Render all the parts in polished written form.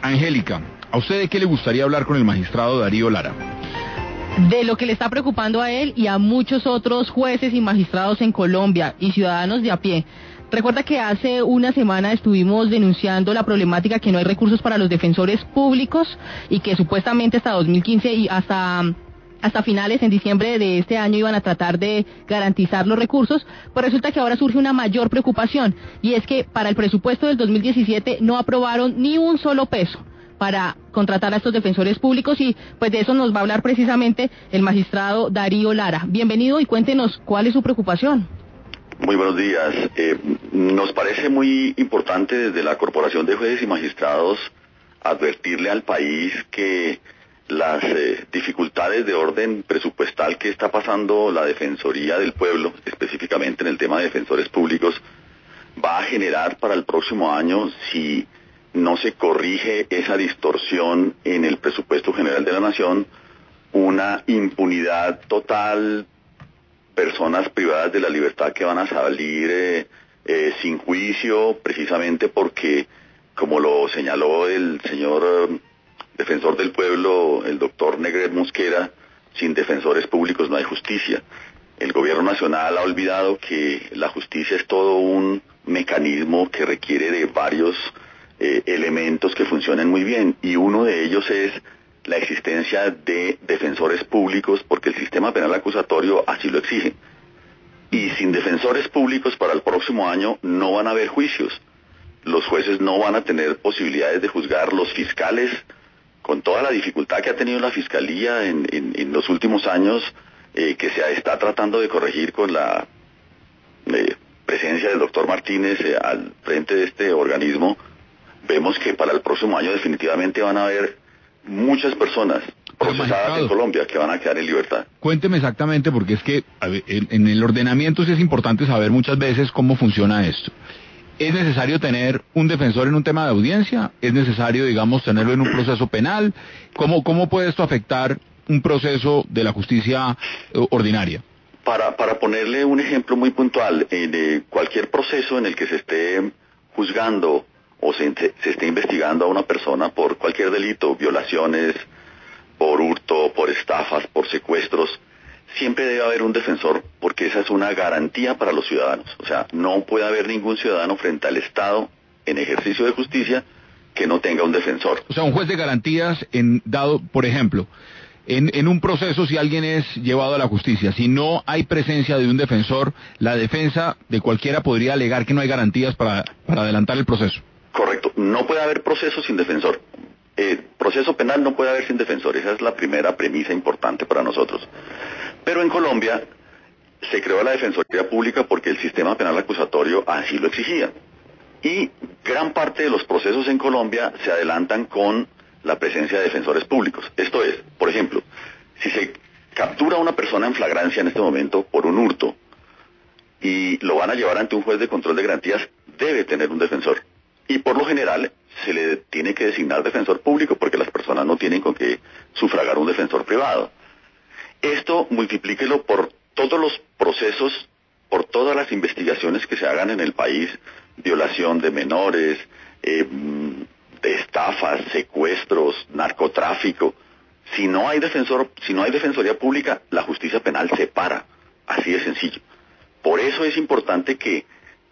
Angélica, ¿a usted de qué le gustaría hablar con el magistrado Darío Lara? De lo que le está preocupando a él y a muchos otros jueces y magistrados en Colombia y ciudadanos de a pie. Recuerda que hace una semana estuvimos denunciando la problemática que no hay recursos para los defensores públicos y que supuestamente hasta 2015 y hasta finales en diciembre de este año iban a tratar de garantizar los recursos, pues resulta que ahora surge una mayor preocupación y es que para el presupuesto del 2017 no aprobaron ni un solo peso para contratar a estos defensores públicos y pues de eso nos va a hablar precisamente el magistrado Darío Lara. Bienvenido y cuéntenos cuál es su preocupación. Muy buenos días. Nos parece muy importante desde la Corporación de Jueces y Magistrados advertirle al país que las dificultades de orden presupuestal que está pasando la Defensoría del Pueblo, específicamente en el tema de defensores públicos, va a generar para el próximo año, si no se corrige esa distorsión en el presupuesto general de la Nación, una impunidad total, personas privadas de la libertad que van a salir sin juicio, precisamente porque, como lo señaló el señor defensor del pueblo, el doctor Negret Mosquera, sin defensores públicos no hay justicia. El gobierno nacional ha olvidado que la justicia es todo un mecanismo que requiere de varios elementos que funcionen muy bien, y uno de ellos es la existencia de defensores públicos, porque el sistema penal acusatorio así lo exige. Y sin defensores públicos para el próximo año no van a haber juicios. Los jueces no van a tener posibilidades de juzgar, los fiscales, con toda la dificultad que ha tenido la Fiscalía en los últimos años, que se está tratando de corregir con la presencia del doctor Martínez al frente de este organismo. Vemos que para el próximo año definitivamente van a haber muchas personas procesadas en Colombia que van a quedar en libertad. Cuénteme exactamente, porque es que en el ordenamiento sí es importante saber muchas veces cómo funciona esto. ¿Es necesario tener un defensor en un tema de audiencia? ¿Es necesario, digamos, tenerlo en un proceso penal? ¿Cómo puede esto afectar un proceso de la justicia ordinaria? Para ponerle un ejemplo muy puntual, en cualquier proceso en el que se esté juzgando o se esté investigando a una persona por cualquier delito, violaciones, por hurto, por estafas, por secuestros, siempre debe haber un defensor, porque esa es una garantía para los ciudadanos. O sea, no puede haber ningún ciudadano frente al Estado en ejercicio de justicia que no tenga un defensor. O sea, un juez de garantías dado, por ejemplo, en un proceso, si alguien es llevado a la justicia, si no hay presencia de un defensor, la defensa de cualquiera podría alegar que no hay garantías para adelantar el proceso. Correcto, no puede haber proceso sin defensor. Proceso penal no puede haber sin defensor, esa es la primera premisa importante para nosotros. Pero en Colombia se creó la Defensoría Pública porque el sistema penal acusatorio así lo exigía. Y gran parte de los procesos en Colombia se adelantan con la presencia de defensores públicos. Esto es, por ejemplo, si se captura a una persona en flagrancia en este momento por un hurto y lo van a llevar ante un juez de control de garantías, debe tener un defensor. Y por lo general se le tiene que designar defensor público porque las personas no tienen con qué sufragar un defensor privado. Esto multiplíquelo por todos los procesos, por todas las investigaciones que se hagan en el país, violación de menores, de estafas, secuestros, narcotráfico. Si no hay defensoría pública, la justicia penal se para, así de sencillo. Por eso es importante que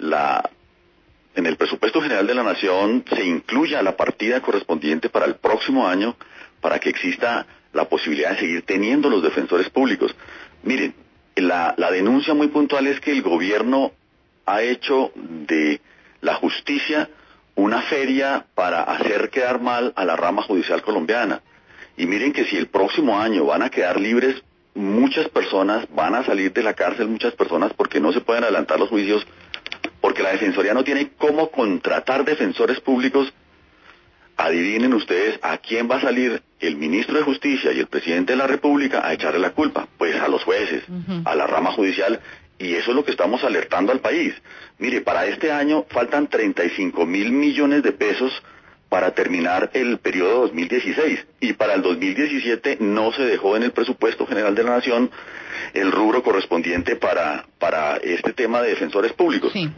en el presupuesto general de la Nación se incluya la partida correspondiente para el próximo año, para que exista la posibilidad de seguir teniendo los defensores públicos. Miren, la denuncia muy puntual es que el gobierno ha hecho de la justicia una feria para hacer quedar mal a la rama judicial colombiana. Y miren que si el próximo año van a quedar libres muchas personas, van a salir de la cárcel muchas personas porque no se pueden adelantar los juicios, porque la Defensoría no tiene cómo contratar defensores públicos. Adivinen ustedes a quién va a salir el ministro de Justicia y el presidente de la República a echarle la culpa. Pues a los jueces, a la rama judicial, y eso es lo que estamos alertando al país. Mire, para este año faltan 35.000 millones de pesos para terminar el periodo 2016, y para el 2017 no se dejó en el presupuesto general de la Nación el rubro correspondiente para este tema de defensores públicos. Sí.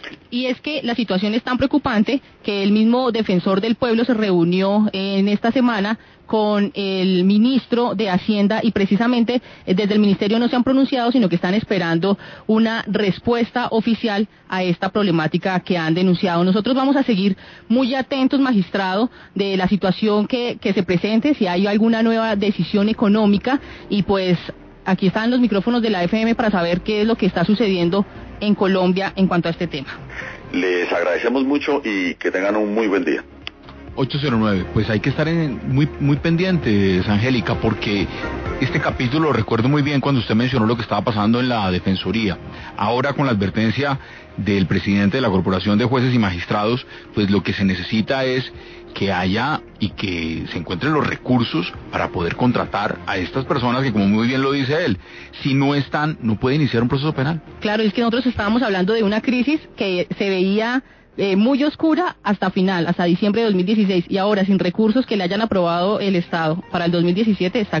Y es que la situación es tan preocupante que el mismo defensor del pueblo se reunió en esta semana con el ministro de Hacienda y precisamente desde el ministerio no se han pronunciado, sino que están esperando una respuesta oficial a esta problemática que han denunciado. Nosotros vamos a seguir muy atentos, magistrado, de la situación que se presente, si hay alguna nueva decisión económica, y pues aquí están los micrófonos de la FM para saber qué es lo que está sucediendo en Colombia en cuanto a este tema. Les agradecemos mucho y que tengan un muy buen día. 809, pues hay que estar muy pendientes, Angélica, porque este capítulo lo recuerdo muy bien cuando usted mencionó lo que estaba pasando en la Defensoría. Ahora, con la advertencia del presidente de la Corporación de Jueces y Magistrados, pues lo que se necesita es que haya y que se encuentren los recursos para poder contratar a estas personas que, como muy bien lo dice él, si no están, no puede iniciar un proceso penal. Claro, es que nosotros estábamos hablando de una crisis que se veía muy oscura hasta diciembre de 2016, y ahora sin recursos que le hayan aprobado el Estado para el 2017 está